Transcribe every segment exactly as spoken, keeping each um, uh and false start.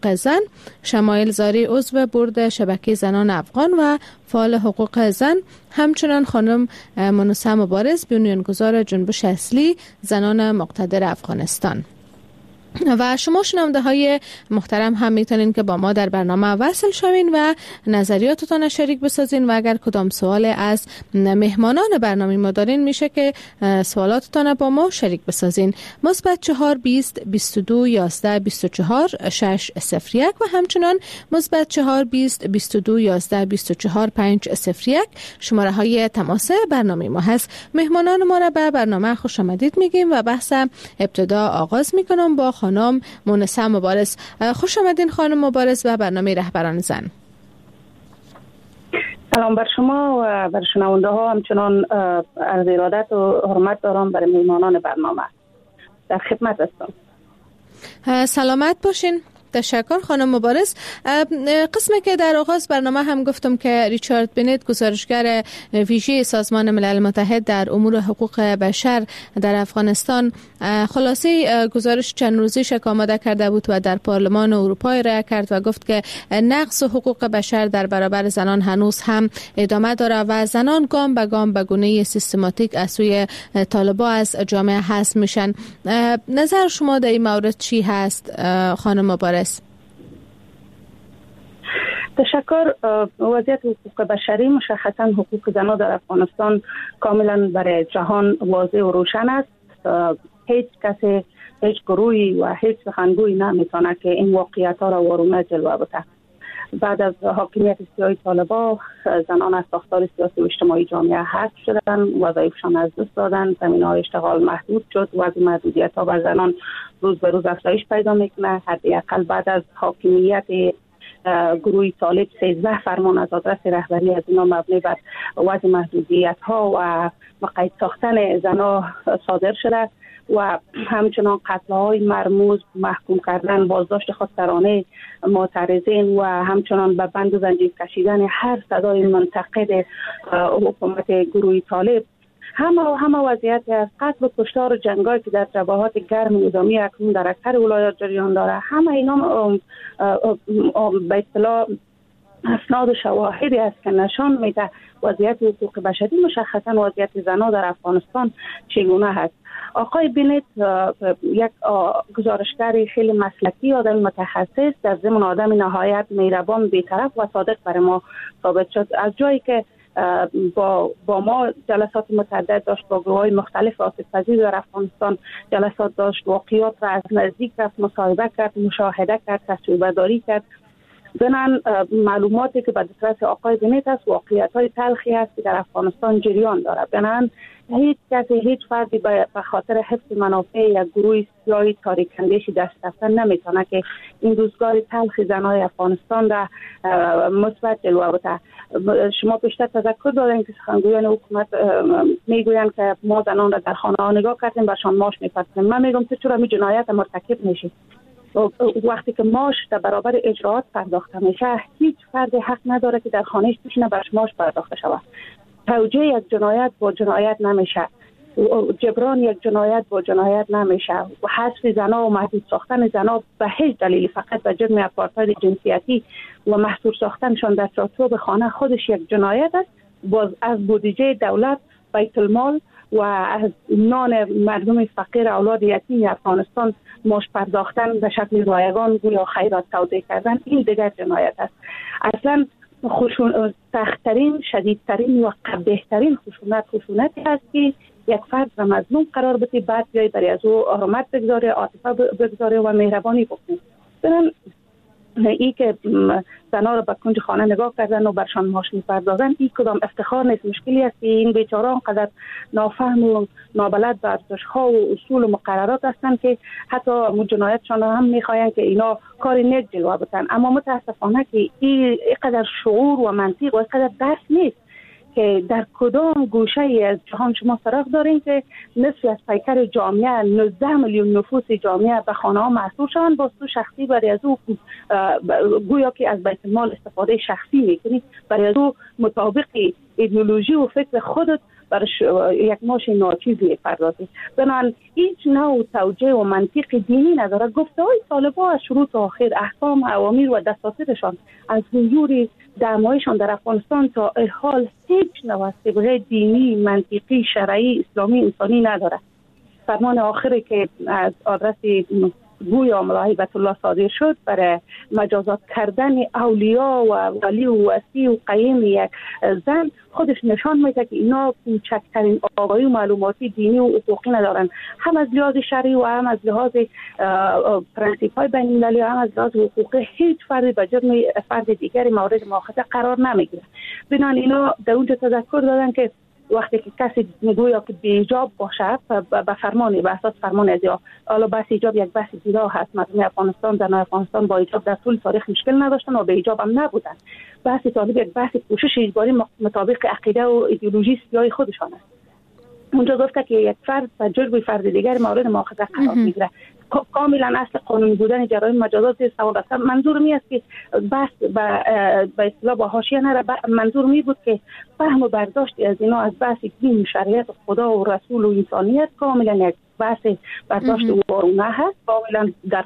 زن، شمایل زاری عضو بورد شبکه زنان افغان و فعال حقوق زن، همچنان خانم منوسه مبارز بنیانگذار جنبش اصلی زنان مقتدر افغانستان. و شما شنونده های محترم هم میتونین که با ما در برنامه وصل شوین و نظریاتتان شریک بسازین و اگر کدام سوال از مهمانان برنامه ما دارین میشه که سوالاتتان با ما شریک بسازین. مثبت چهار بیست بیست و دو یازده بیست و چهار شش صفر یک و همچنان مثبت چهار بیست بیست و دو یازده بیست و چهار پنج صفر یک شماره های تماس برنامه ما هست. مهمانان ما را به برنامه خوش آمدید میگیم و بحث ابتدا آغاز میکنم با خانم منوسه مبارز. خوش آمدین خانم مبارز و برنامه رهبران زن. سلام بر شما و بر شنونده ها، همچنان عرض ارادت و حرمت دارم برای مهمانان برنامه. در خدمت هستم. سلامت باشین. تشکر خانم مبارز. قسمی که در آغاز برنامه هم گفتم که ریچارد بنت، گزارشگر ویژه سازمان ملل متحد در امور حقوق بشر در افغانستان، خلاصه گزارش چند روزیش که آماده کرده بود و در پارلمان اروپا ارائه کرد و گفت که نقض حقوق بشر در برابر زنان هنوز هم ادامه داره و زنان گام به گام به گونه سیستماتیک از سوی طالبان از جامعه حذف میشن. نظر شما در این مورد چی هست خانم مبارز؟ تشکر. وضعیت حقوق بشری، مشخصا حقوق زنان در افغانستان، کاملا برای جهان واضح و روشن است. هیچ کسی، هیچ گروهی و هیچ سخنگویی نمیتونه که این واقعیت ها را وارونه جلوه بده. بعد از حاکمیت سیاسی طالبان، زنان از ساختار سیاسی و اجتماعی جامعه حذف شدن، وظایفشان از دست دادن، زمینه‌های اشتغال محدود شد، وضع محدودیت ها بر زنان روز به روز افزایش پیدا میکنه. حداقل بعد از حاکمیت گروه طالب سیزده فرمان از آدرس رهبری از اینا مبنی بر وضع محدودیت ها و مقید ساختن زنان صادر شده و همچنان قتل های مرموز، محکوم کردن، بازداشت خودسرانه معترضین و همچنان به بند و زنجیر کشیدن هر صدای منتقد حکومت گروه طالب. همه همه وضعیت از قتل و کشتار و جنگایی که در جبهات گرم نظامی اکنون در اکثر ولایات جریان داره، همه اینا به اصطلاح اسناد و شواهدی است که نشان میده وضعیت حقوق بشری، مشخصا وضعیت زنان در افغانستان چگونه هست. آقای بنت یک گزارشگر خیلی مسلکی، آدم متخصص، در ضمن آدم نهایت مهربان، بی‌طرف و صادق برای ما ثابت شد. از جایی که با با ما جلسات متعدد داشت، با گروه‌های مختلف آسیب پذیر در افغانستان جلسات داشت، واقعیات را از نزدیک رفت، مصاحبه کرد، مشاهده کرد، تجربه داری کرد. ضمن معلوماتی که به دسترس آقای بنت است، واقعیت‌های تلخی است که در افغانستان جریان دارد. بنابراین هیچ کسی، هیچ فردی به خاطر حفظ منافع یک گروه سیاسی تاریک اندیشی دست رفتن نمیتونه که این روزگار تلخ زنای افغانستان را مثبت جلوه بده. شما بیشتر تذکر دارین که سخنگویان حکومت میگویند که ما زنان را در خانه ها نگاه کردیم، برشان ماش میپسیم. من میگم تو چرا می جنایت مرتکب میشی؟ وقتی که ماش در برابر اجراعات پرداخته میشه، هیچ فرد حق نداره که در خانهش بشینه برش ماش پرداخته شود. توجیه یک جنایت با جنایت نمیشه، جبران یک جنایت با جنایت نمیشه. و حذف زنا و محدود ساختن زنا به هیچ دلیلی فقط به جرم اپارتاید جنسیتی و محصور ساختنشان در چارچوب خانه خودش یک جنایت است. باز از بودجه دولت، بیت المال و از نان مردم فقیر اولاد یتیم افغانستان ماش پرداختن به شکل رایگان یا خیرات توزیع کردن، این دیگر جنایت است. اصلا خشون سخت‌ترین، شدیدترین و قبیح‌ترین خشونت خشونتی است که یک فرد را مظلوم قرار بده، بعد بیای برای از او حرمت بگذاره، عاطفه بگذاره و مهربانی بکنه. برن ای که زنا را به کنج خانه نگاه کردن و برشان ماش می‌پردازن، این کدام افتخار نیست. مشکلی است که این بیچاره‌ها انقدر نافهم و نابلد به ارزش‌ها و اصول و مقررات هستند که حتی جنایتشان هم می‌خواهند که اینا کار نیک جلوه بدن. اما متاسفانه که این اینقدر شعور و منطق و اینقدر درک نیست که در کدام گوشه ای از جهان شما سراغ دارین که نصف از پیکر جامعه، نوزده میلیون نفوس جامعه به خانه ها محصور شوند، با تو شخصی برای از او گویا که از بیت المال استفاده شخصی میکنی، برای از او مطابق ایدئولوژی و فکر خودت برش یک معاش ناچیز میپردازه. بنابراین هیچ نوع توجیه و منطق دینی نداره. گفته های طالبان از شروع تا آخر، احکام، اوامر و دساتیرشان از حضور دعوایشان در افغانستان تا حال هیچ نوع صبغه دینی، منطقی، شرعی، اسلامی، انسانی نداره. فرمان آخری که از آدرس گویا ملا هیبت الله صادر شد برای مجازات کردن اولیاء و ولی و وصی و قیم یک زن خودش نشان میده که اینا کوچکترین آگاهی و معلوماتی دینی و حقوقی ندارن، هم از لحاظ شرعی و هم از لحاظ پرنسیپ های بین المللی و هم از لحاظ حقوقی. هیچ فردی به جرم فرد دیگری مورد مؤاخذه قرار نمیگیره. بنان اینا در اونجا تذکر دادن که وقتی که کسی میگویا که بیجاب باشه به فرمانی، به اساس فرمان ازیا، حالا بحث ایجاب یک بحث جدا هست. مردم افغانستان در افغانستان با ایجاب در طول تاریخ مشکل نداشتن و به ایجاب هم نبودن. بحث طالب یک بحث پوشش اجباری مطابق عقیده و ایدئولوژی سیاسی خودشان است. اونجا گفته که یک فرد به جرم فرد دیگر مورد مؤاخذه قرار میگیره. کاملا اصل قانونی بودن جرایم مجازات سوال است. منظور می است که بس به اصطلاح با حاشیه نره، منظور می بود که فهم و برداشت از اینا از بحث دین، شریعت خدا و رسول و انسانیت کاملا یک بحث برداشت وارونه هست، کاملا در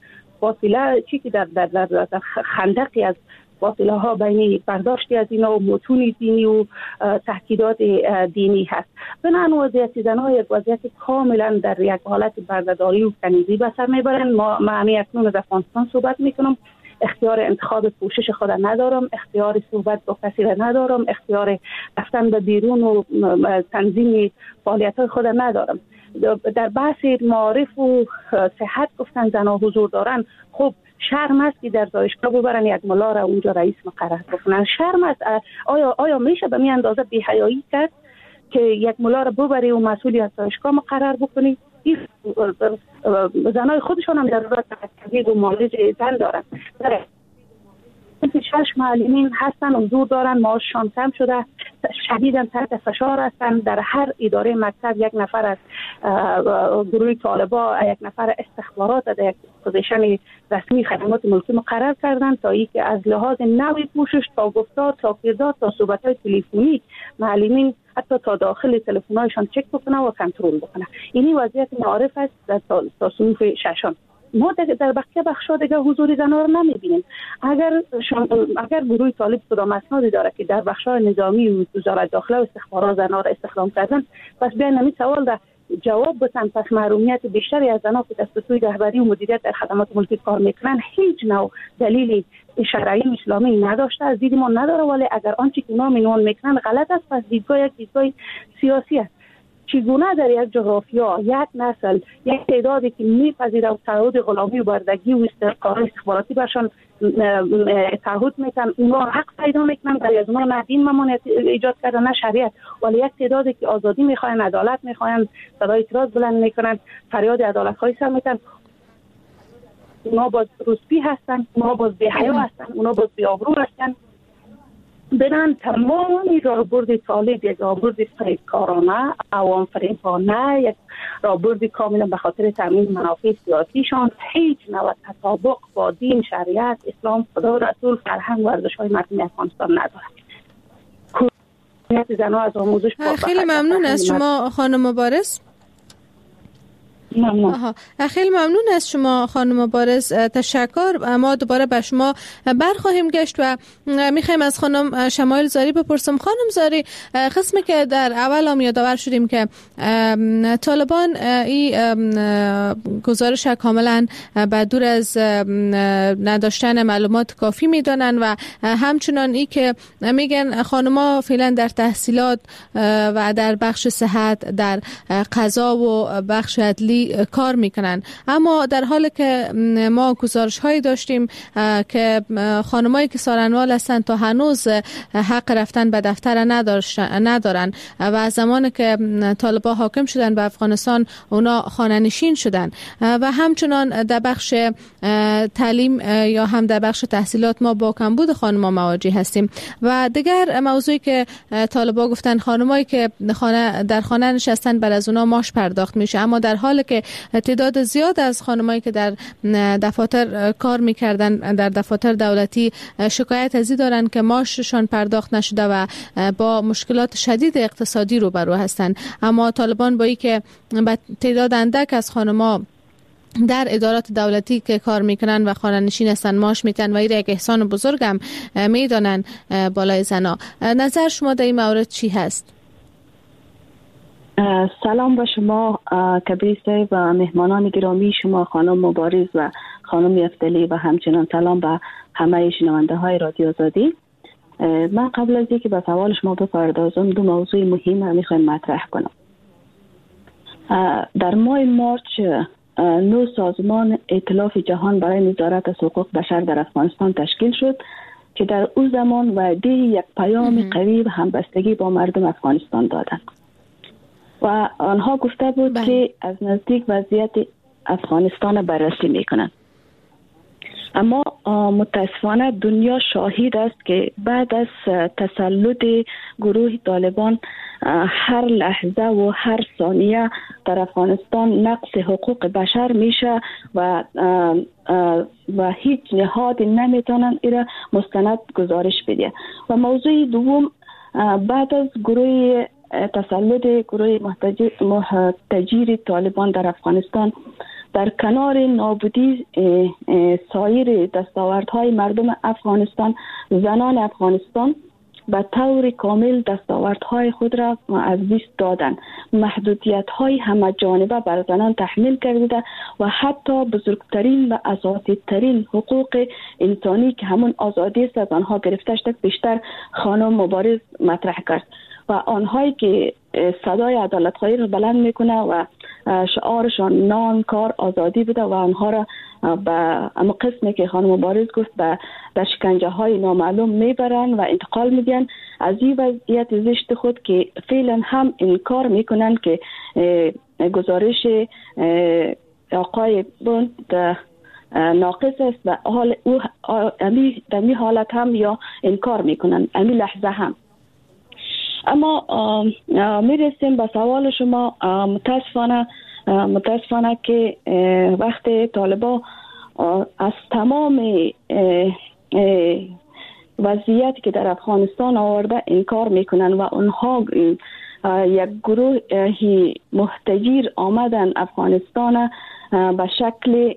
فاصله چی که در در در, در خندقی از فاصله ها بین برداشتی از اینا و متون دینی و تاکیدات دینی هست. بنابراین وضعیت زنها یک وضعیت کاملا در یک حالت بردهداری و کنیزی به سر میبرن. ما معنی اکنون از افغانستان صحبت میکنم، اختیار انتخاب پوشش خود ندارم، اختیار صحبت با کسی را ندارم، اختیار رفتن به بیرون و تنظیم فعالیت های خود ندارم. در بحث معارف و صحت گفتن زنها حضور دارن. خب شرم است که در دانشگاه ببرن یک ملا را اونجا رئیس مقرر بکنن. شرم است. آیا آیا میشه به می اندازه بی‌حیایی کرد که یک ملا را ببری و مسئولی از دانشگاه مقرر بکنی؟ این زنای خودشان هم ضرورت تحقیق و معالج زن دارن. شش معلمین هستن، حضور دارن، معاششان کم شده، شدیداً تحت فشار هستن. در هر اداره مکتب یک نفر از گروه طالبا، یک نفر استخبارات در یک پوزیشن رسمی خدمات ملکی مقرر کردن تا اینکه از لحاظ نوع پوشش تا گفتار تا کردار تا صحبت‌های تلفنی معلمین حتی تا داخل تلفن‌هایشان چک بکنه و کنترل بکنه. اینی وضعیت معارف است در تا صنف ششم. ما در بقیه بخشا دیگه حضور زنها رو نمیبینیم. اگر شم... اگر گروه طالب کدام اسنادی داره که در بخش‌های نظامی و وزارت داخله و استخبارات زنها را استخدام کردن، پس بیاین همین سوال را جواب بدن. پس محرومیت بیشتری از زنها که دست سوی رهبری و مدیریت در خدمات ملکی کار میکنن هیچ نوع دلیلی شرعی و اسلامی نداشته، از دید ما نداره. ولی اگر آنچه که اونا مینوان میکنن غلط است، پس دیدگاه یک دیدگاه سیاسی است. چگونه در یک جغرافیا یک نسل یک تعدادی که میپذیره و تعهد غلامی و بردگی و کارهای استخباراتی برشان تعهد میکنن، اونا حق پیدا میکنن، برای از اونا نه دین ممانعت ایجاد کردن نه شریعت، ولی یک تعدادی که آزادی میخواین، عدالت میخواین، صدای اعتراض بلند میکنن، فریاد عدالت خواهی سر میکنن، اونا باز روسپی هستن، اونا باز بی‌حیا هستن، اونا باز بی‌آبرو هستن. بنان تمامی راهبرد طالب یک راهبرد فریبکارانه، عوام فریبانه، یک راهبرد کاملا به خاطر تامین منافع سیاسیشان، هیچ نوع تطابق با دین، شریعت، اسلام، خدا، رسول، فرهنگ و ارزش‌های مردم افغانستان ندارد. کمیت زنها از آموزش خیلی ممنون از شما خانم مبارز. ممنون. خیلی ممنون از شما خانم مبارز، تشکر. ما دوباره به شما برخواهیم گشت و میخوایم از خانم شمایل زاری بپرسم. خانم زاری، قسمی که در اول هم یادآور شدیم که طالبان این گزارش کاملا به دور از نداشتن معلومات کافی میدانن و همچنان ای که میگن خانم‌ها فعلا در تحصیلات و در بخش صحت، در قضا و بخش عدلی کار میکنن، اما در حالی که ما گزارش هایی داشتیم که خانمایی که سارنوال هستن تا هنوز حق رفتن به دفتر ندارن و زمانی که طالبان حاکم شدن به افغانستان اونا خانه نشین شدن و همچنان در بخش تعلیم یا هم در بخش تحصیلات ما با کمبود خانم‌ها مواجه هستیم. و دیگر موضوعی که طالبان گفتن خانمایی که خانه در خانه نشستن بر از اونا ماش پرداخت میشه، اما در حالی که که تعداد زیاد از خانمایی که در دفاتر کار میکردن در دفاتر دولتی شکایت از این دارن که معاششان پرداخت نشده و با مشکلات شدید اقتصادی روبرو هستند. اما طالبان با اینکه تعداد اندک از خانم‌ها در ادارات دولتی که کار میکنن و خانه نشین هستن معاش میتن و این یک احسان بزرگ هم میدانن بالای زنا. نظر شما در این مورد چی هست؟ سلام به شما کبیر صاحب و مهمانان گرامی شما خانم مبارز و خانم افتلی و همچنان سلام به همه شنونده های رادیو آزادی. من قبل از اینکه به سوال شما بپردازم دو موضوع مهم میخوایم مطرح کنم. در ماه مارچ نو سازمان ائتلاف جهان برای نظارت از حقوق بشر در افغانستان تشکیل شد که در او زمان وعده یک پیام قوی و همبستگی با مردم افغانستان دادند و آنها گفته بود بله. که از نزدیک وضعیت افغانستان بررسی میکنند. اما متاسفانه دنیا شاهد است که بعد از تسلط گروه طالبان هر لحظه و هر ثانیه در افغانستان نقض حقوق بشر میشه و و هیچ نهادی نمیتونن ایره مستند گزارش بده. و موضوع دوم، بعد از گروه تسلط گروه محتجر طالبان در افغانستان در کنار نابودی سایر دستاوردهای مردم افغانستان، زنان افغانستان به طور کامل دستاوردهای خود را از دست دادند. محدودیت‌های همه جانبه بر زنان تحمیل کرده و حتی بزرگترین و اساسی‌ترین حقوق انسانی که همون آزادی است از آنها گرفته شده بیشتر خانم مبارز مطرح کرد و آنهایی که صدای عدالت خواهی را بلند میکنه و شعارشان نان کار آزادی بوده و آنها را به اما قسمی که خانم مبارز گفت به در شکنجه های نامعلوم میبرن و انتقال میدن. از این وضعیت زشت خود که فعلا هم انکار میکنن که گزارش آقای بوند ناقص است و حال او در این حالت هم یا انکار میکنن امی لحظه هم. اما میرسیم به سوال شما. متاسفانه متاسفانه که وقت طالبان از تمام وضعیتی که در افغانستان آورده انکار میکنن و اونها یک گروه محتجر آمدن افغانستان به شکل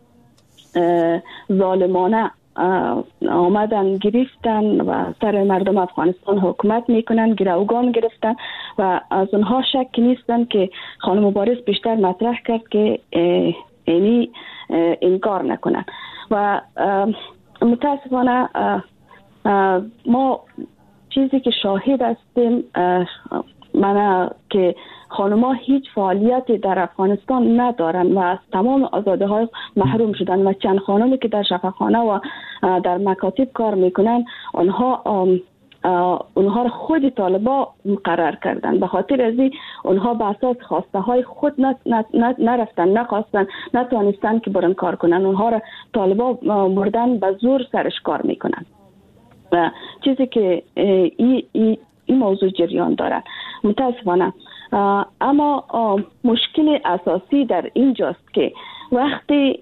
ظالمانه آمدن گرفتن و سر مردم افغانستان حکومت میکنن، گروگان گرفتن و از اونها شک نیستن که خانم مبارز بیشتر مطرح کرد که اینی انکار نکنن. و متاسفانه ما چیزی که شاهد هستیم منه که خانم‌ها هیچ فعالیتی در افغانستان ندارن و از تمام آزادی‌های محروم شدن و چند خانمی که در شفاخانه و در مکاتب کار میکنن اونها اونها را خود طالبان مقرر کردن. به خاطر از این اونها به اساس خواسته های خود نرفتن، نخواستن، نتوانستن که برن کار کنن. اونها را طالبان مردن به زور سرش کار میکنن و چیزی که این ای این موضوع جریان داره متاسفانه. اما مشکل اساسی در اینجاست که وقتی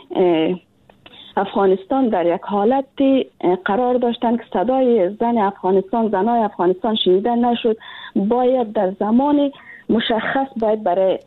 افغانستان در یک حالت قرار داشتن که صدای زن افغانستان، زنای افغانستان شنیده نشد، باید در زمان مشخص باید برای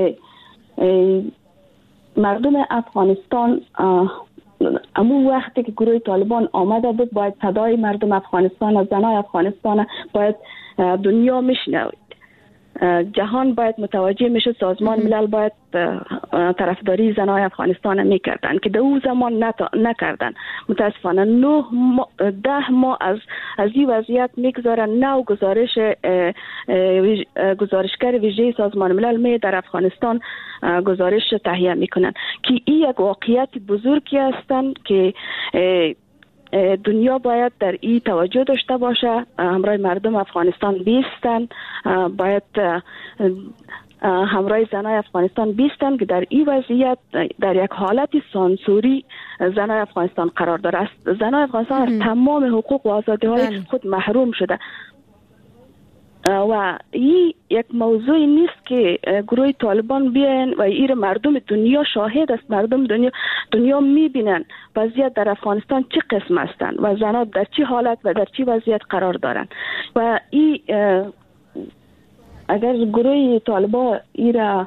مردم افغانستان امو وقتی که گروه طالبان آمده بود باید صدای مردم افغانستان از زنای افغانستان باید دنیا میشنوید، جهان باید متوجه میشه، سازمان ملل باید طرفداری زنای افغانستان میکردن که در اون زمان نکردن. متاسفانه نه ما ده ماه از از این وضعیت میگذارن. نو گزارش گزارشگر ویژه سازمان ملل می در افغانستان گزارش تهیه میکنن که این یک واقعیت بزرگی هستند که دنیا باید در این توجه داشته باشه، همراه مردم افغانستان بیستن، باید همراه زنای افغانستان بیستن که در این وضعیت در یک حالت سانسوری زنای افغانستان قرار داره است. زنای افغانستان از تمام حقوق و آزادی های خود محروم شده و این یک موضوع نیست که گروه طالبان بیاین و این مردم دنیا شاهد است، مردم دنیا دنیا میبینن وضعیت در افغانستان چه قسم هستند و زنان در چه حالت و در چه وضعیت قرار دارند و این اگر گروه طالبان این را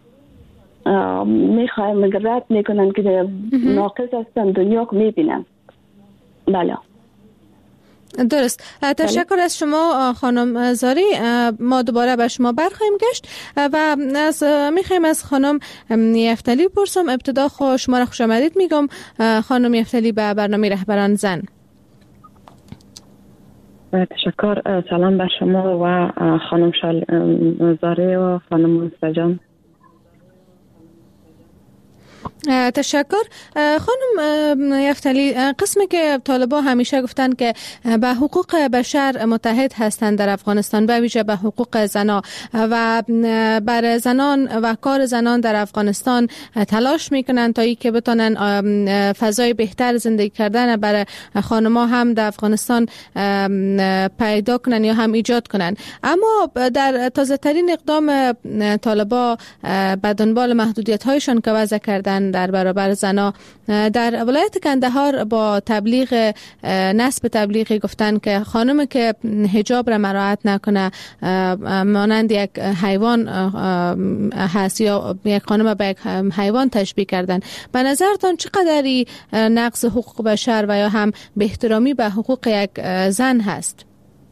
میخوایم رد میکنن که ناقص هستند دنیا که میبینن. بله درست. تشکر از شما خانم زاری. ما دوباره به شما برخواهیم گشت و از میخوایم از خانم یفتلی پرسم. ابتدا خو شما را خوش آمدید میگم خانم یفتلی به برنامه رهبران زن. تشکر. سلام بر شما و خانم زاری و خانم مستجان. تشکر. خانم یفتلی، قسمی که طالبان همیشه گفتن که به حقوق بشر متحد هستند در افغانستان، به ویژه به حقوق زنان و بر زنان و کار زنان در افغانستان تلاش میکنن تا ای که بتونن فضای بهتر زندگی کردن برای خانم‌ها هم در افغانستان پیدا کنن یا هم ایجاد کنن. اما در تازه ترین اقدام طالبان به دنبال محدودیت هایشان که وضع کردن در برابر زنا در ولایت کندهار با تبلیغ نسب تبلیغی گفتن که خانم که حجاب را مراعات نکنه مانند یک حیوان هست یا یک خانم به یک حیوان تشبیه کردن. به نظرتان چقدری نقض حقوق بشر و یا هم به احترامی به حقوق یک زن هست؟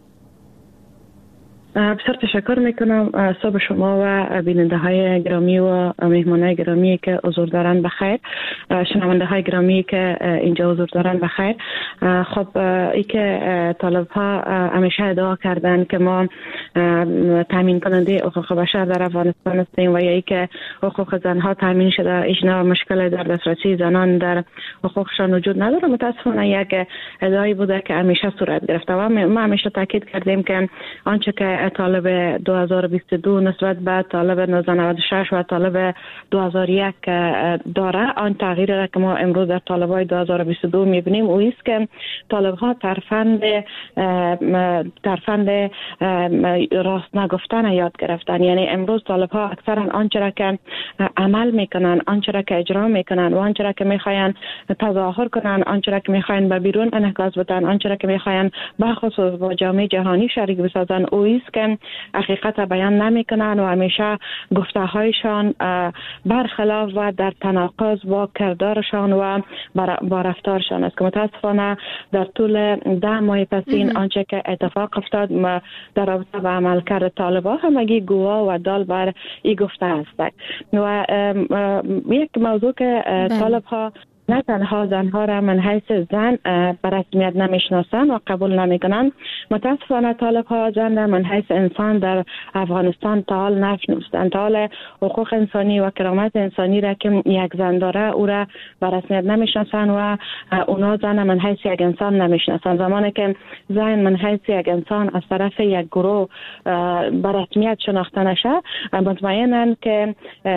بسیار تشکر میکنم. صبح شما و بیننده های گرامی و مهمانای گرامی که حضور دارن بخیر، شنونده های گرامی که اینجا حضور دارن بخیر. خب ای که طالب ها همیشه ادعا کردن که ما تامین کننده حقوق بشر در افغانستان هستیم و یا ای که حقوق زنها تامین شده، هیچ نوع مشکل در دسترسی زنان در حقوقشان وجود نداره. متاسفانه یک ادعایی بوده که همیشه صورت گرفته و ما همیشه تاکید کردیم که آنچه که طالب دو هزار و بیست و دو نسبت به طالب نوزده نود و شش و طالب دو هزار و یک داره، آن تغییری را که ما امروز در طالبای دو هزار و بیست و دو میبینیم او است که طالب ها ترفند ترفند راست نگفتن یاد گرفتن. یعنی امروز طالب ها اکثرا آنچه را که عمل میکنن، آنچه را که اجرا میکنن و آنچه را که میخواین تظاهر کنن، آنچه را که میخواین به بیرون انعکاس بدن، آنچه را که میخواین به خصوص با جامعه جهانی شریک بسازن، او است که حقیقت بیان نمیکنن و همیشه گفته هایشان برخلاف و در تناقض با کردارشان و با رفتارشان است که متاسفانه در طول ده ماه پسین آنچه که اتفاق افتاد در رابطه با عملکرد طالبان همگی گواه و دال بر این گفته است. و یک موضوع که طالب ها نه تنها زنها را من حیث زن به رسمیت نمیشناسن و قبول نمیکنن، متاسفانه طالب ها زن را من حیث انسان در افغانستان تا حال نشناختند. تا حال حقوق انسانی و کرامت انسانی را که یک زن داره او را به رسمیت نمیشناسن و اونا زن من حیث یک انسان نمیشناسن. زمانی که زن من حیث یک انسان از طرف یک گروه به رسمیت شناخته نشه، مطمئنن که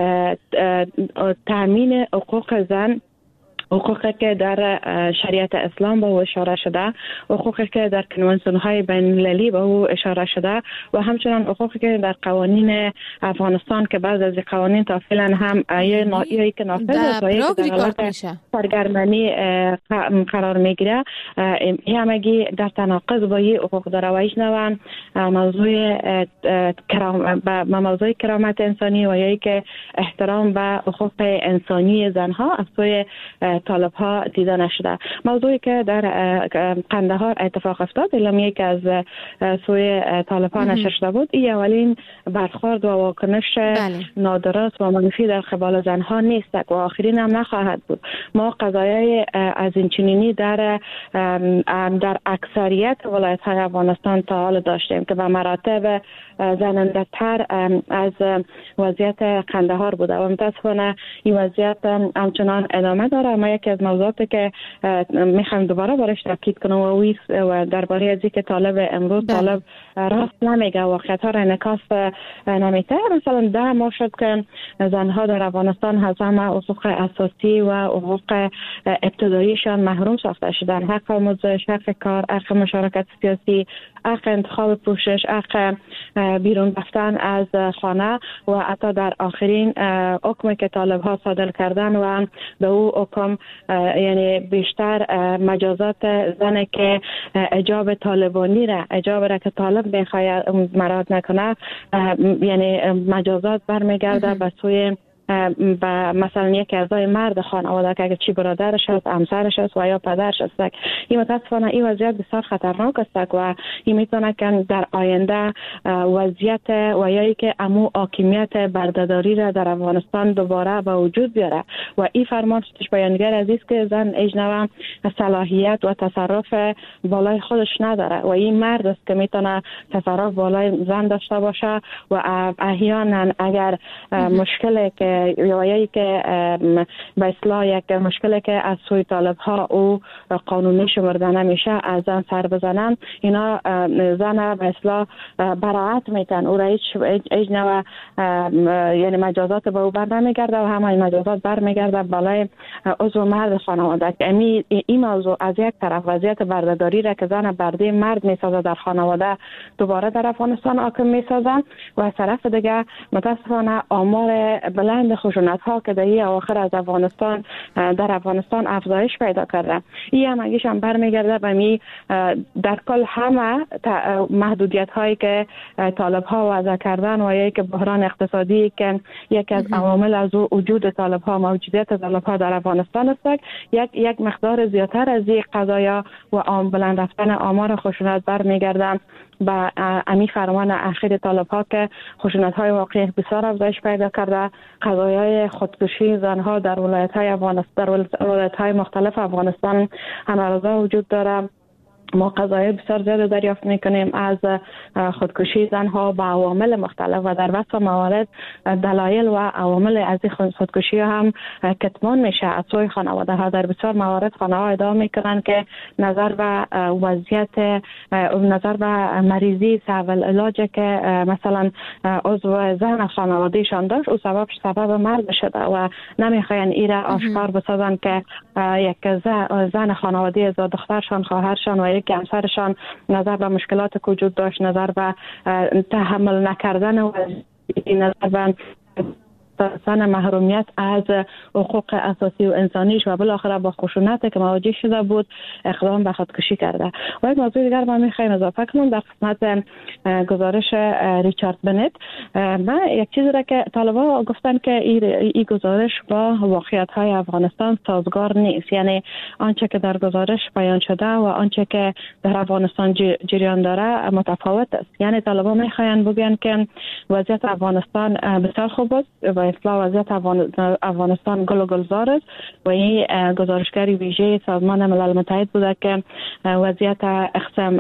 تامین حقوق زن، حقوقی که در شریعت اسلام به او اشاره شده، حقوقی که در کنوانسیون‌های بین‌المللی به او اشاره شده و همچنین حقوقی که در قوانین افغانستان که بعض از قوانین تا فعلا هم یه نوعی که نافذ است و یک در حالت سرگرمانی قرار میگیره، این همگی در تناقض با این حقوق داره و هیچ نوع موضوع کرام موضوع کرامت انسانی و یا که احترام به حقوق انسانی زنها از سوی طالب ها دیده نشده. موضوعی که در قندهار اتفاق افتاد اعلام یک از سوی طالب ها نشر شده بود، این اولین برخورد و واکنش بله. نادرست و منفی در قبال زنها نیست و آخرین هم نخواهد بود. ما قضایای از این چنینی در در اکثریت ولایت های افغانستان تا حال داشتیم که به مراتب زننده تر از وضعیت قندهار بوده و متاسفانه این وضعیت همچنان ادامه داره. ما یکی از موضوعاتی که میخوام دوباره برش تاکید کنم و درباره از اینکه طالب امروز طالب راست نمیگه، واقعیت ها را انعکاس نمیده. مثلا ده ماه شد که زنها در افغانستان از همه حقوق اساسی و حقوق ابتداییشان محروم ساخته شدن. حق آموزش، حق کار، حق مشارکت سیاسی، حق انتخاب پوشش، حق بیرون رفتن از خانه و حتی در آخرین حکم که طالب ها صادر کردن و به او حکم یعنی بیشتر مجازات زن که حجاب طالبانی را حجاب را که طالب میخواهد مراعات نکنه یعنی مجازات برمیگرده به سوی و مثلا یک اعضای مرد خانواده که اگر چی برادرش است، همسرش است و یا پدرش است. این متاسفانه این وضعیت بسیار خطرناک است و این میتونه که در آینده وضعیت و یا که امو حاکمیت بردهداری را در افغانستان دوباره به وجود بیاره و این فرمان شدش بیانگر عزیز که زن اجنبی صلاحیت و تصرف بالای خودش نداره و این مرد است که میتونه تصرف بالای زن داشته باشه و احیانا اگر مشکلی که یا که به اصطلاح یک مشکلی که از سوی طالب ها او قانونی شمرده نمیشه از زن سر بزنن، اینا زن به اصطلاح براعت میتن او را هیچ هیچ نوع یعنی مجازات به او بر نمیگرده و همه این مجازات برمیگرده بالای عضو مرد خانواده. یعنی این موضوع از یک طرف وضعیت بردهداری را که زن برده مرد میسازه در خانواده دوباره در افغانستان حاکم میسازن و از طرف دیگه متاسفانه آمار بلند خشونت ها که در این اواخر از افغانستان در افغانستان افزایش پیدا کرده. این هم اگیش هم برمیگرده به می در کل همه محدودیت هایی که طالب ها وضع کردن و یک بحران اقتصادی که یک از عوامل از وجود طالب ها موجودیت طالب ها در افغانستان است، یک یک مقدار زیادتر از این قضایا و آم بلند رفتن آمار خشونت برمیگرده با امی فرمان اخیر طالب ها که خشونت های واقعی بسیار افزایش پیدا کرده. قضایای خودکشی زنها در ولایت های افغانستان در ولایت های مختلف افغانستان همه روزه وجود داره. ما قضایای بسیار زیاد دریافت میکنیم از خودکشی زنها با عوامل مختلف و در وسط موارد دلایل و عوامل از این خودکشی هم کتمان میشه از سوی خانواده ها. در بسیار موارد خانواده ها ادعا میکنن که نظر به وضعیت نظر به مریضی سبب علاج که مثلا عضو زن خانوادهشان داشت او سبب سبب مرگ شده و نمیخواین این را آشکار بسازن که یک زن خانواده از دخترشان خواهرشان و که همسرشان نظر به مشکلات که وجود داشت، نظر به تحمل نکردن و نظر به سن محرومیت از حقوق اساسی و انسانیش و بالاخره با خشونت که مواجه شده بود اقدام به خودکشی کرده. و یک موضوع دیگر ما میخوایم اضافه کنم در خدمت گزارش ریچارد بنت. من یک چیزی را که طالبان گفتن که این گزارش با واقعیت های افغانستان سازگار نیست، یعنی آنچه که در گزارش بیان شده و آنچه که در افغانستان جریان داره متفاوت است. یعنی طالبان میخواین بگن که وضعیت افغانستان بسیار خوب است و اصلاح وضعیت افغانستان گل و گلزار است و این گزارشگری ویژه سازمان ملل متحد بوده که وضعیت اقسام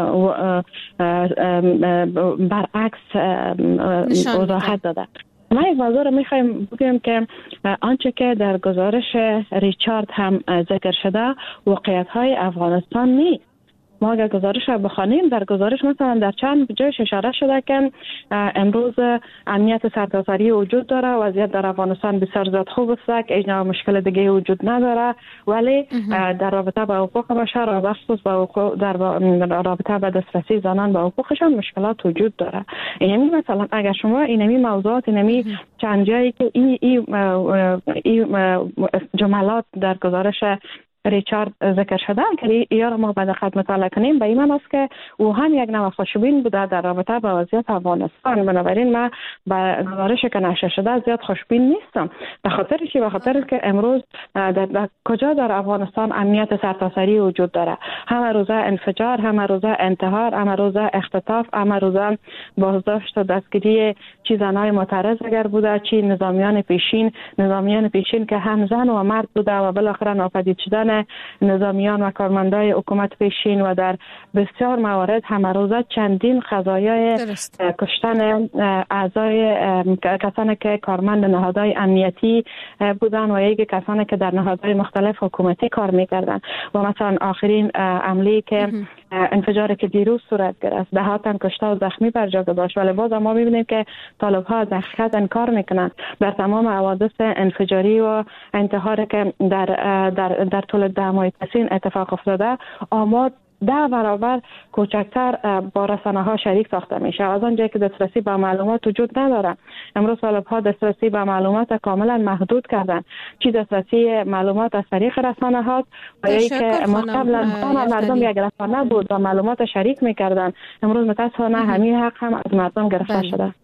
برعکس وضاحت داده. ما یک موضوع را میخوایم بگیم که آنچه که در گزارش ریچارد هم ذکر شده واقعیت های افغانستان نیست. ما اگر گزارش را بخوانیم در گزارش مثلا در چند جایش اشاره شده که امروز امنیت سرتاسری وجود داره، وضعیت در افغانستان بسیار زیاد خوب است، هیچ نوع مشکل دیگه وجود نداره، ولی در رابطه با حقوق بشر و بخصوص با حقوق در رابطه با دسترسی زنان به حقوقشان مشکلات وجود داره. یعنی مثلا اگر شما اینمی موضوعات اینمی چند جایی که این این جملات در گزارش ریچارد ذکر شده که یا را ما به دقت مطالعه کنیم به این معنی است که او هم یک نوع خوشبین بوده در رابطه با وضعیت افغانستان. بنابراین من به گزارشی که نشر شده زیاد خوشبین نیستم. به خاطر چی؟ به خاطر که امروز در, در کجا در افغانستان امنیت سرتاسری وجود داره؟ همه روزه انفجار، همه روزه انتحار، همه روزه اختطاف، همه روزه بازداشت و دستگیری چی زنای معترض اگر بوده، چی نظامیان پیشین نظامیان پیشین که هم زن و مرد بوده و بالاخره ناپدید شدن نظامیان و کارمندای حکومت پیشین و در بسیار موارد همه روزه چندین قضایای کشتن اعضای کسانی که کارمند نهادهای امنیتی بودن و یک کسانی که در نهادهای مختلف حکومتی کار میکردن و مثلا آخرین عملی که انفجاری که دیروز صورت گرفت ده تن کشته و زخمی بر جا گذاشت، ولی باز ما میبینیم که طالب ها از حقیقت انکار میکنند. در تمام حوادث انفجاری و انتحاری که در در در طول ده ماه پسین اتفاق افتاده آمار ده برابر کوچکتر با رسانه ها شریک ساخته میشه. از آنجایی که دسترسی به معلومات وجود نداره، امروز طالب ها دسترسی به معلومات کاملا محدود کردن. چی دسترسی معلومات از طریق رسانه ها و یا که ما قبلا مردم یک رسانه بود و معلومات شریک میکردن، امروز متاسفانه همین حق هم از مردم گرفته بله. شده.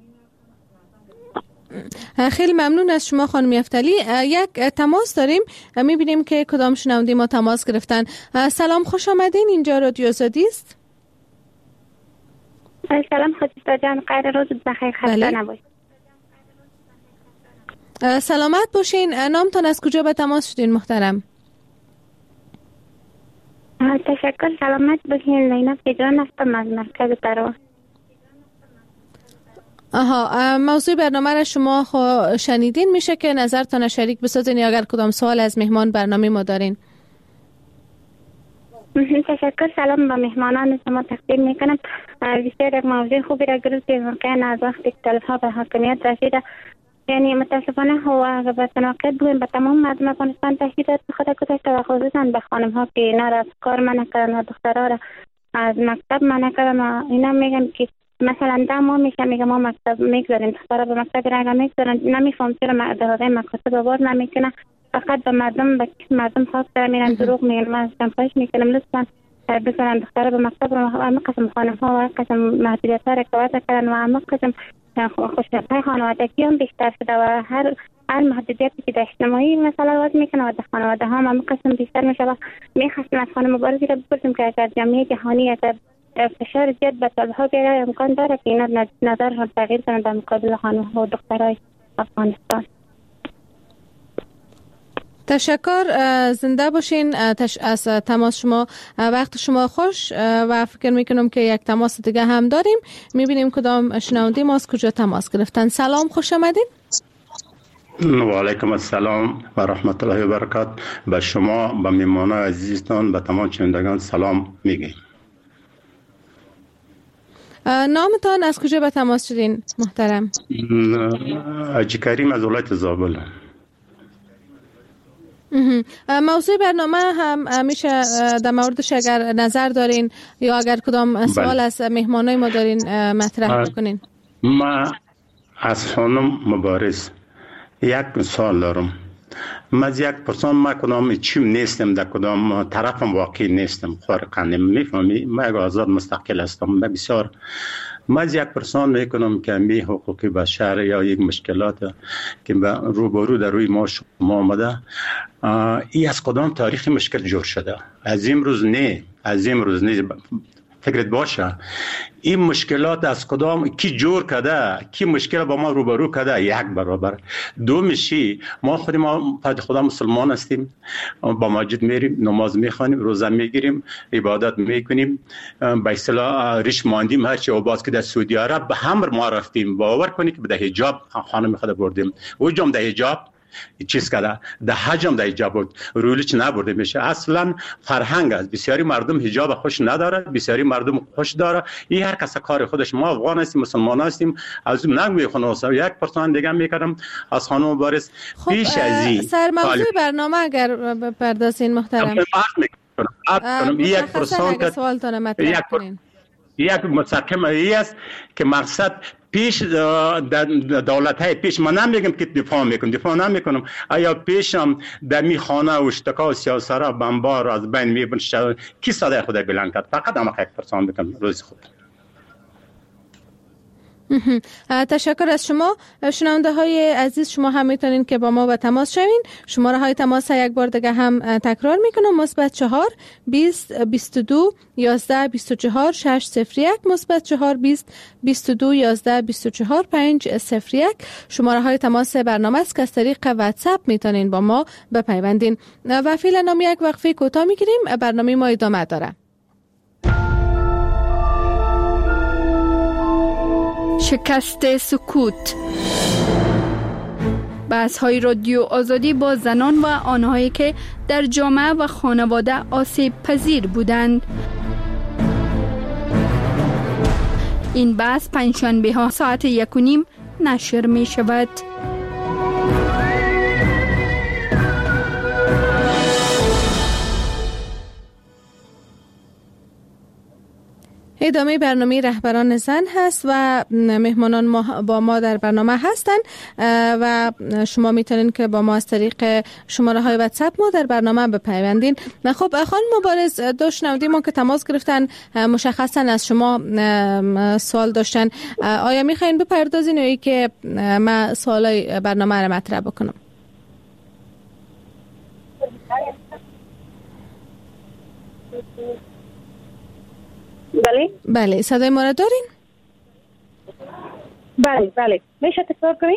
خیلی ممنون از شما خانم یفتلی. یک تماس داریم، میبینیم که کدام شنونده ما تماس گرفتن. سلام، خوش آمدین، اینجا رادیو آزادی است. سلام خدیجه جان، خیر روزت بخیر، خسته نباشید. سلامت باشین. نامتان از کجا به تماس شدین محترم؟ تشکر، سلامت باشین. لینا فیجان هستم از مرکز تراس. آها، موضوع برنامه را شما خو شنیدین، میشه که نظرتان شریک بسازین یا اگر کدام سوال از مهمان برنامه ما دارین؟ تشکر، سلام به مهمانان شما تقدیم میکنم. بسیار یک موضوع خوبی را گرفتید. واقعا از وقتی که طالب ها به حاکمیت رسیده، یعنی متاسفانه هو به تناقض بودیم به تمام مردم افغانستان تهدیدات به خود گذاشته و خصوصا به خانم ها که اینا را از کار منع کردن و دخترها را از مکتب منع کردن و اینا میگن که مثلا ده ماه میشه میگه ما مکتب میگذاریم، دخترها به مکتب رنگ میگذارن. نمیفهم چرا دروازه مکتب باز نمیکنه، فقط به مردم به مردم خاص میرن دروغ میگن. من سمپایش میکنم لطفا بذارن دخترها به مکتب رو. همه قسم خانم ها و قسم محدودیت ها رکابت کردن و همه قسم خوشنصیحت خانوادگی هم بیشتر شده و هر هر محدودیتی که در اجتماعی مثلا وضع میکنه و در خانواده ها هم قسم بیشتر میشه. و میخواستم از خانم مبارزی را بپرسیم که اگر جامعه جهانی اگر فشار زیاد به طالب ها بیاره، امکان داره که اینا نظر ها تغییر کنند در مقابل خانم ها و دخترای افغانستان. تشکر، زنده باشین. از تماس شما، وقت شما خوش و فکر میکنم که یک تماس دیگه هم داریم. میبینیم کدام شنونده ما از کجا تماس گرفتن. سلام، خوش آمدین. و علیکم السلام و رحمت الله و برکات. به شما، به مهمانان عزیزتان، به تمام شنوندگان سلام میگیم. نامتان، از کجا به تماس شدین محترم؟ حاجی کریم از ولایت زابل. موضوع برنامه هم میشه در موردش اگر نظر دارین یا اگر کدام سوال بله. از مهمانای ما دارین مطرح بکنین. ما از خانم مبارز یک سوال دارم. من از یک پرسان ما کدام چیم نیستم، در کدام طرفم واقعی نیستم، فرقا نمیفهمی. ما یک آزاد مستقل هستم. من بسیار ما از یک پرسان میکنم که می حقوق بشر یا یک مشکلات که روبرو در روی ما شما آمده، این از کدام تاریخی مشکل جور شده؟ از امروز نه، از امروز نه. فکرت باشه این مشکلات از کدام کی جور کرده، کی مشکل با ما روبرو کرده؟ یک برابر. دو میشی ما خود ما پد خدا مسلمان هستیم، با مسجد میریم، نماز میخوانیم، روزه میگیریم، عبادت میکنیم، به اصطلاح ریش ماندیم. هرچی اوباز که در سعودی عرب هم ما رفتیم، باور کنی که به حجاب خانم خود بردیم، او جام در حجاب چیز کرده، در حج هم در حجاب بود، رولش نبرده میشه. اصلا فرهنگ است. بسیاری مردم حجاب خوش نداره، بسیاری مردم خوش داره. این هر کس کار خودش. ما افغان هستیم، مسلمان هستیم، از اون نگوی خنوسا. یک پرسان دیگه میکردم از خانم مبارز. خب پیش از این سر موضوع برنامه اگر بپردازین محترم. یک پرسان که سوالتون مطرح کنین. یک مستقیم است که مقصد پیش دولت های پیش، من نمیگم که دفاع میکنم، دفاع نمیکنم، آیا پیشم در می خانه و اشتکا و سیاسره بمبار از بین میبرد کی صدای خود بلند کرد؟ فقط هم یک پرسان بکنم روز خود. تشکر از شما. شنونده های عزیز، شما هم میتونین که با ما به تماس شوین. شماره های تماس یک بار دیگه هم تکرار میکنم: مثبت چهار بیست بیست و دو یازده بیست و چهار شش صفر یک، مثبت چهار بیست بیست و دو یازده بیست و چهار پنج صفر یک. شماره های تماس برنامه است که از طریق واتساپ میتونین با ما بپیوندین. و فعلا نام یک وقفه کوتاه میگیریم، برنامه ما ادامه داره. شکست سکوت. بحث های رادیو آزادی با زنان و آنهایی که در جامعه و خانواده آسیب پذیر بودند. این بحث پنجشنبه ها ساعت یک و نیم نشر می شود. ادامه برنامه رهبران زن هست و مهمانان ما با ما در برنامه هستند و شما میتونین که با ما از طریق شماره های واتساپ ما در برنامه بپیوندین. خب خانم مبارز، دو شنونده ما که تماس گرفتن مشخصا از شما سوال داشتن، آیا میخواین بپردازین یا ای که من سوالای برنامه رو مطرح بکنم؟ بله بله صدای ما را دارین؟ بله بله میشه تکرار کنین؟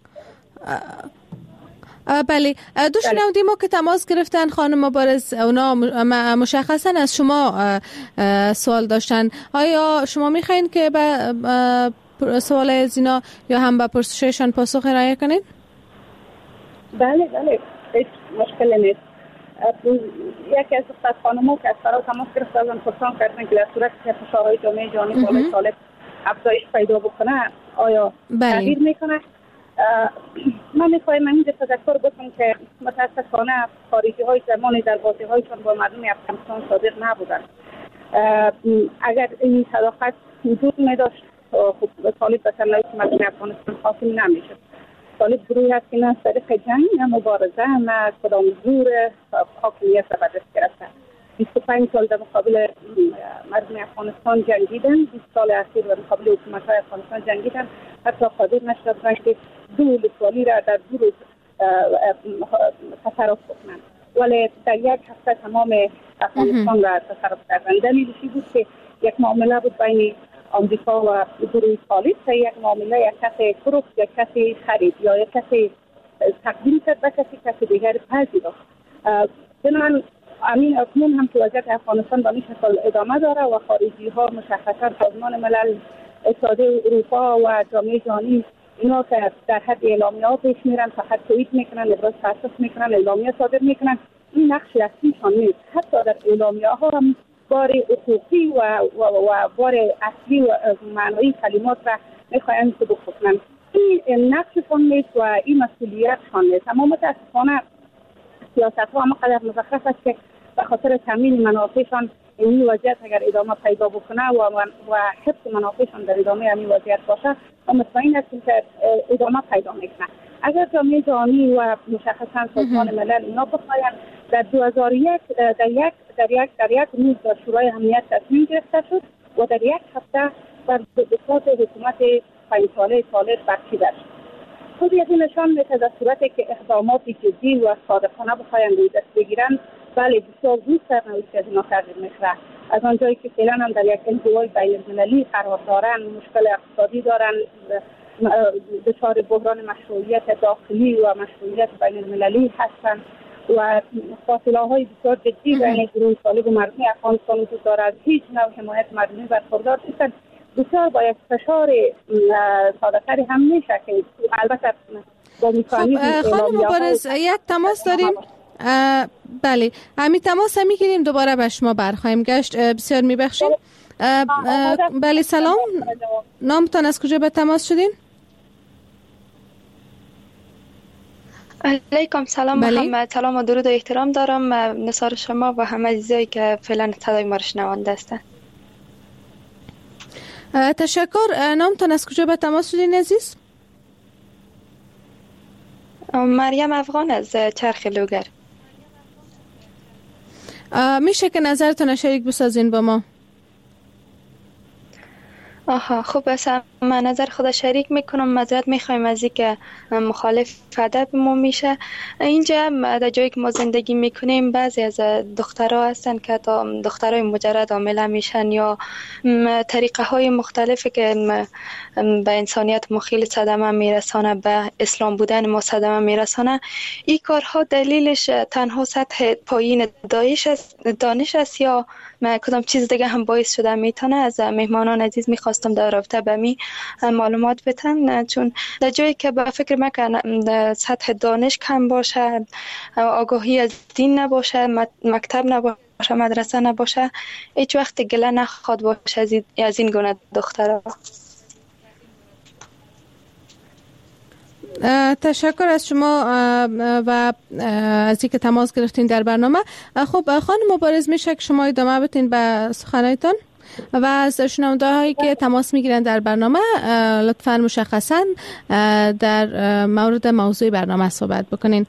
بله دو شنونده ما که تماس گرفتن خانم مبارز، اونا مشخصا از شما سوال داشتن. آیا شما میخواین که به سوال از اینا یا هم به پرسششان پاسخ ارائه کنین؟ بله بله هیچ مشکلی نیست. یکی از دختر خانم‌ها که از فرا تماس گرفت ازم پرسان کردن که در صورت که فشارهای جامعه جهانی بالای سالب افزایش پیدا بکنه آیا تغییر میکنه؟ من میخوایم من اینجا تذکر بکنم که متاسفانه خارجی های زمانی در بازی هایشان با مردم افغانستان صادق نبودند. اگر این صداقت وجود میداشت خب طالب به تنهایی مردم افغانستان حاصل نمیشد. طالب گروهی هست که نه از طریق جنگ نه مبارزه نه کدام زور حاکمیت را به دست گرفته. بیست و پنج سال در مقابل مردم افغانستان جنگیدن، بیست سال اخیر در مقابل حکومت های افغانستان جنگیدن، حتی قادر نشدن که دو ولسوالی را در دو روز تصرف بکنند. ولی در یک هفته تمام افغانستان را تصرف کردن. دلیلش بود که یک معامله بود بین آمریکا و گروه طالب که یک معامله یک کسی فروخت یا کسی خرید یا یک کسی تقدیم کرد به کسی کسی دیگر پذیرفت. بنابراین امین اکنون هم که وضعیت افغانستان به این شکل ادامه داره و خارجی ها مشخصا سازمان ملل، اتحادیه اروپا و جامعه جهانی اینا که در حد اعلامیه ها پیش میرن، فقط توییت میکنن، ابراز تاسف میکنن، اعلامیه صادر میکنن، این نقش اصلیشان نیست. حتی در اعلامیه ها هم بار حقوقی و و و بار اصلی و معنایی کلمات را میخواین که بکنن. این نقششان نیست و این مسئولیتشان نیست. اما متاسفانه سیاست ها هم قدر مزخرف است که به خاطر تامین منافعشان این وضعیت اگر ادامه پیدا بکنه و و حفظ منافعشان در ادامه این وضعیت باشه و مطمئن هستیم که ادامه پیدا میکنه. اگر جامعه جهانی و مشخصا سازمان ملل اینا بخواین در دو هزار و یک در یک در یک در یک روز در شورای امنیت تصمیم گرفته شد و در یک هفته بر بساط حکومت پنج ساله طالب برچیده شد. خود این نشان میده در صورتی که اقدامات جدی و صادقانه بخواین روی دست بگیرن، بله بسیار زود سرنوشت از اینا تغییر میکنه. از آنجایی که فعلا هم در یک انزوای بین‌المللی قرار دارن، مشکل اقتصادی دارن، دچار بحران مشروعیت داخلی و مشروعیت بین‌المللی هستند و فاصله های بسیار جدی بین گروه طالب و مردم افغانستان وجود دارد. از هیچ نوع حمایت مردمی برخوردار نیستند. بسیار با یک فشار ساده‌تری هم میشه که البته با میکانیزم خانم مبارز یک تماس داریم. بله همین تماس هم میگیریم، دوباره به شما برخواهیم گشت. بسیار میبخشیم. بله سلام، نامتان از کجا به تماس شدین؟ علیکم سلام محمد. سلام و درود و احترام دارم نثار شما و همه عزیزایی که فعلا صدای ما رو شنونده هستند. تشکر. نامتان از کجا به تماس شدین عزیز؟ مریم افغان از چرخ لوگر. میشه که نظرتون شریک بسازین با ما؟ آها خوب است، من نظر خود شریک میکنم. معذرت میخوایم از اینکه مخالف ادب ما میشه. اینجا در جایی که ما زندگی میکنیم بعضی از دخترها هستن که تا دخترای مجرد عامله میشن یا طریقه های مختلفی که به انسانیت مخیل صدمه میرسانه، به اسلام بودن ما صدمه میرسانه. این کارها دلیلش تنها سطح پایین دانش است دانش است یا کدام چیز دیگه هم باعث شده میتونه؟ از مهمانان عزیز میخواستم در رابطه به می معلومات بدن، چون در جایی که به فکر میکنم سطح دانش کم باشه، آگاهی از دین نباشه، مکتب نباشه، مدرسه نباشه، هیچ وقت گله نخواد باشه از این گونه دخترها. تشکر از شما و از اینکه تماس گرفتین در برنامه. خب خانم مبارز، میشه که شما ادامه بدین به سخنانتان؟ و از شنونده هایی که تماس میگیرن در برنامه لطفاً مشخصاً در مورد موضوع برنامه صحبت بکنین.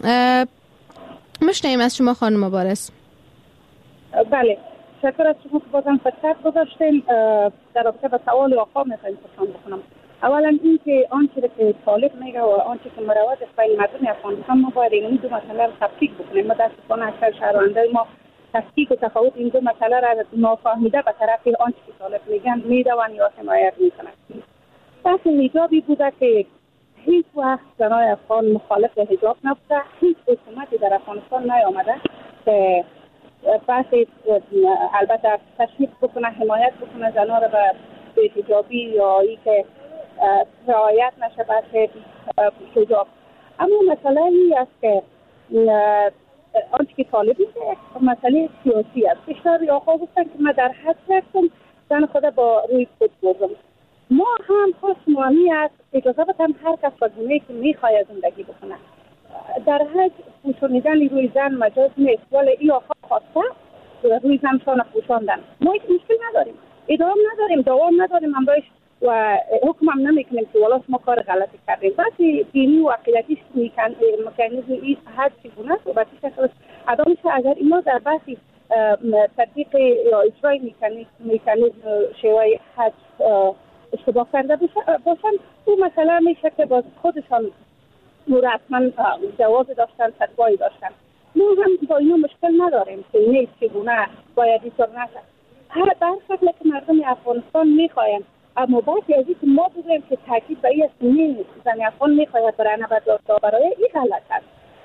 مشنیم از شما خانم مبارز. بله، شکر از شما که بازم فرصت گذاشتین. در رابطه با سوال آقا میخوایم پرسان بکنم. اولا این که آنچه که طالب میگه و آنچه که مروت بین مردم افغانستان، ما باید این دو مسئله رو تفکیک بکنیم. متاسفانه اکثر شهرونده ما تفکیک و تفاوت این دو مسئله را نافهمیده به طرف آنچه که طالب میگن میدوند یا حمایت میکنند. بحث حجابی بوده که هیچ وقت زنای افغان مخالف حجاب نبوده. هیچ حکومتی در افغانستان نیامده که بحث البته تشویق بکنه، حمایت بکنه زنها را به حجابی یا ای که رعایت نشه بحث حجاب. اما مسئله ای است که آنچه که طالب میگه مسئله سیاسی است. بیشتر آقا گفتن که من در حد رفتم زن خود با روی خود بردم. ما هم خواست مانی است اجازه بدم هر کس با گونه که میخواه زندگی بکنه. در حد پوشانیدن روی زن مجاز نیست، ولی ای آقا خواسته روی زن شانه پوشاندن. ما هیچ مشکل نداریم، ادام نداریم، دوام نداریم همراهش و حکم هم نمیکنیم که والا ما کار غلطی کردیم. بسی دینی و عقیدتیش مکانیزم این حد چگونه است و بسی شکل ادامش اگر اینا در بحثی تطبیق یا اجرای مکانیزم شیوه حد اشتباه کرده باشن، اون مسئله میشه که باز خودشان رسما جواز داشتن، فتوایی داشتن. ما هم با اینو مشکل نداریم که نیست چگونه باید اینطور نشه. هر بر شکل که مردم افغانستان میخواین، اما باید از اینکه ما بگوییم که تاکید به این نیست زن افغان میخواید برای نبرد داشته برای این غلط است.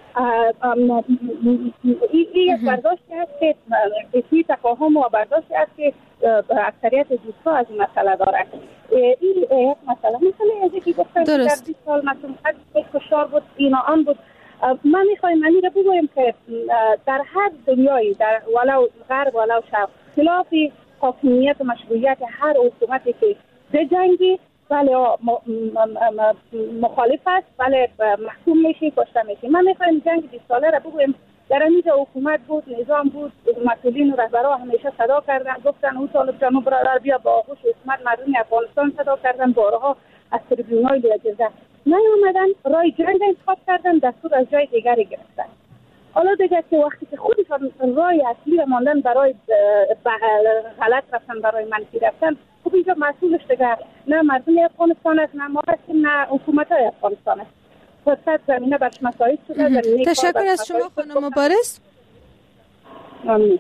این یک برداشتی است که توی تفاهم و برداشتی است که اکثریت دوستا از این مسئله دارند. این یک مسئله مسئله از اینکه گفتن در بیست سال مسئله کشتار بود، اینا آن بود. من میخوایم منی را بگویم که در هر دنیایی، در ولو غرب ولو شرق، خلاف حاکمیت و مشروعیت هر حکومتی که به جنگی بله مخالف است، بله محکوم میشی، کشته میشی. من میخوایم جنگ بیست ساله را بگویم در اینجا حکومت بود، نظام بود، مسئولین و رهبرها همیشه صدا کردن، گفتن او طالب جانو برادر بیا با آغوش حکومت مردم افغانستان صدا کردن، بارها از تریبیون‌های لیاجزه نیامدن، رای جنگ انتخاب کردن، دستور از جای دیگری گرفتن. حالا دیگه که وقتی که خودشان رای اصلی را ماندن برای غلط رفتن، برای منفی رفتن، خب اینجا مسئولش دیگه نه مردم افغانستان است، نه ما هستیم، نه حکومت های افغانستان است. فرصت زمینه برش مساعد شده. تشکر از شما خانم مبارز. ممنون.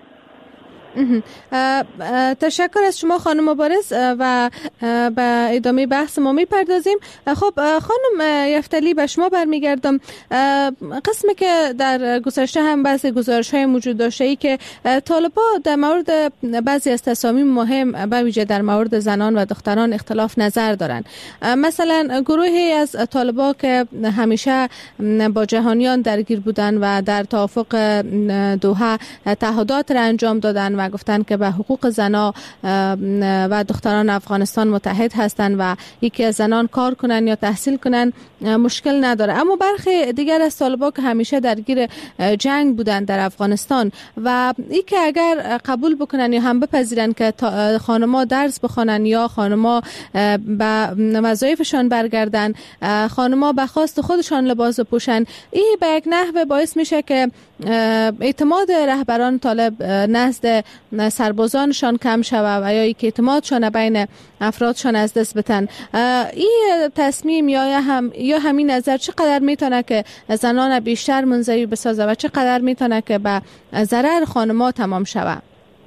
تشکر از شما خانم مبارز و به ادامه بحث ما میپردازیم. خب خانم یفتلی به شما برمیگردم. قسمی که در گذشته هم بعضی گزارش های موجود داشته ای که طالبا در مورد بعضی از تصامیم مهم به ویژه در مورد زنان و دختران اختلاف نظر دارند. مثلا گروهی از طالبا که همیشه با جهانیان درگیر بودن و در توافق دوحه تعهدات را انجام دادن و گفتن که به حقوق زنا و دختران افغانستان متحد هستند و یکی از زنان کار کنن یا تحصیل کنن مشکل نداره. اما برخی دیگر از طالبا که همیشه درگیر جنگ بودن در افغانستان و این که اگر قبول بکنن یا هم بپذیرن که خانما درس بخونن یا خانما به وظایفشان برگردن، خانما به خواست خودشان لباس بپوشن، این به یک نحو باعث میشه که اعتماد رهبران طالب نزد سربازانشان کم شود و یا یک اعتمادشان بین افرادشان از دست بتن. این تصمیم یا هم یا همین نظر چقدر میتونه که زنان بیشتر منزوی بسازه و چقدر میتونه که به ضرر خانم‌ها تمام شود؟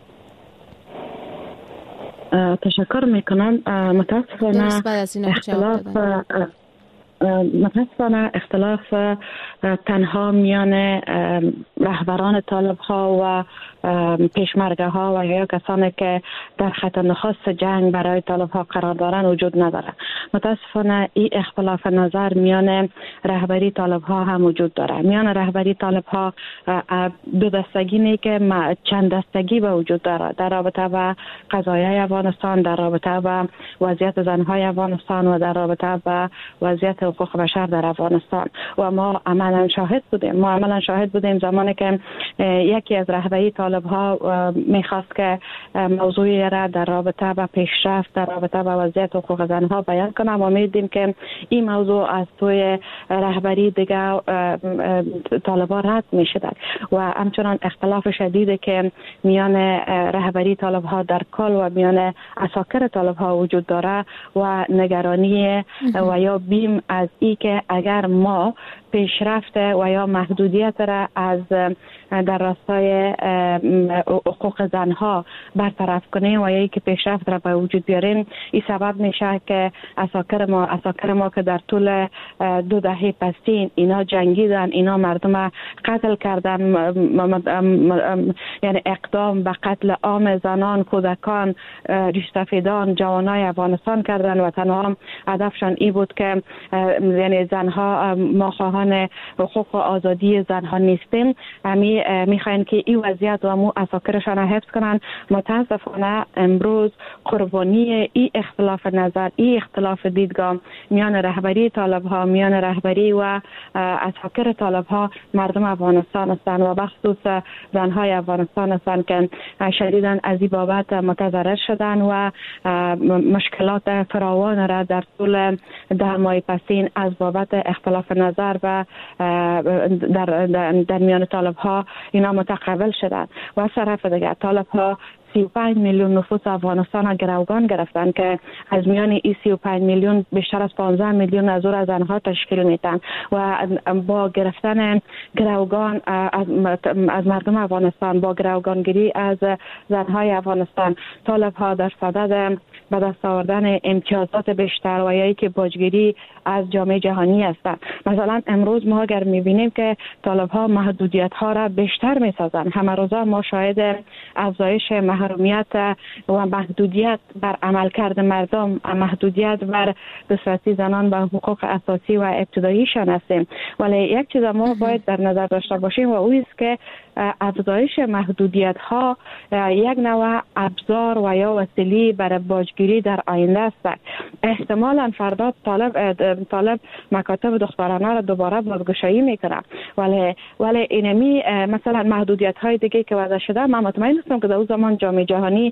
تشکر میکنم. متاسفانه اختلاف متاسفانه اختلاف تنها میان رهبران طالب ها و پیشمرگه ها و یا کسانی که در خط نخست جنگ برای طالب ها قرار دارن وجود نداره. متاسفانه این اختلاف نظر میان رهبری طالب ها هم وجود داره. میان رهبری طالب ها دو دستگی نه که چند دستگی به وجود داره در رابطه با قضایای افغانستان، در رابطه با وضعیت زنهای افغانستان و در رابطه با وضعیت حقوق بشر در افغانستان. و ما عملا شاهد بودیم ما عملا شاهد بودیم زمانی که یکی از رهبری طالب طالب ها میخواست که موضوعی را در رابطه با پیشرفت در رابطه با وضعیت حقوق زن ها بیان کنم و میدیم که این موضوع از توی رهبری دیگه طالبان رد می شده و همچنان اختلاف شدیدی که میان رهبری طالب ها در کل و میان اساکر طالب ها وجود داره و نگرانی و یا بیم از ای که اگر ما پیشرفت و یا محدودیت را از در راستای حقوق زنها برطرف کنیم و یا ای که پیشرفت را به وجود بیاریم، این سبب میشه که اساکر ما اساکر ما که در طول دو دهه پسین اینا جنگیدن، اینا مردم قتل کردن، یعنی اقدام به قتل عام زنان، کودکان، ریشسفیدان، جوانای افغانستان کردن و تنها هدفشان این بود که یعنی زنها ما خواهان حقوق و آزادی زنها نیستیم، می میخواین که این وضعیت و مو اساکرشان حفظ کنن. متاسفانه امروز قربانی این اختلاف نظر، این اختلاف دیدگاه میان رهبری طالب ها، میان رهبری و اساکر طالب ها مردم افغانستان هستند و بخصوص زنهای افغانستان هستند که شدیداً از این بابت متضرر شدن و مشکلات فراوان را در طول ده ماه پسین از بابت اختلاف نظر و در, در, در میان طالب ها اینا متقبل شدن. و از طرف دیگر طالب ها سی و پنج میلیون نفوس افغانستان گروگان گرفتن که از میان این سی و پنج میلیون بیشتر از پانزده میلیون از او زنها تشکیل میدن و با گرفتن گروگان از, از مردم افغانستان، با گروگانگیری از زنهای افغانستان، طالب ها در صدد به دست آوردن امتیازات بیشتر و یا که باجگیری از جامعه جهانی هستند. مثلا امروز ما اگر میبینیم که طالب ها محدودیت ها را بیشتر میسازند، همه روزا ما شاهد افزایش محرومیت و محدودیت بر عملکرد مردم، محدودیت بر دسترسی زنان به حقوق اساسی و ابتداییشان هستیم. ولی یک چیز ما باید در نظر داشته باشیم و او است که افزایش محدودیت ها یک نوع ابزار و یا وسیله برای باجگیری در آینده است. احتمالاً فردا طالب طالب مکاتب دخترانه را دوباره بازگشایی میکنه، ولی ولی اینمی مثلا محدودیت های دیگه که وضع شده، من مطمئن هستم که در اون زمان جامعه جهانی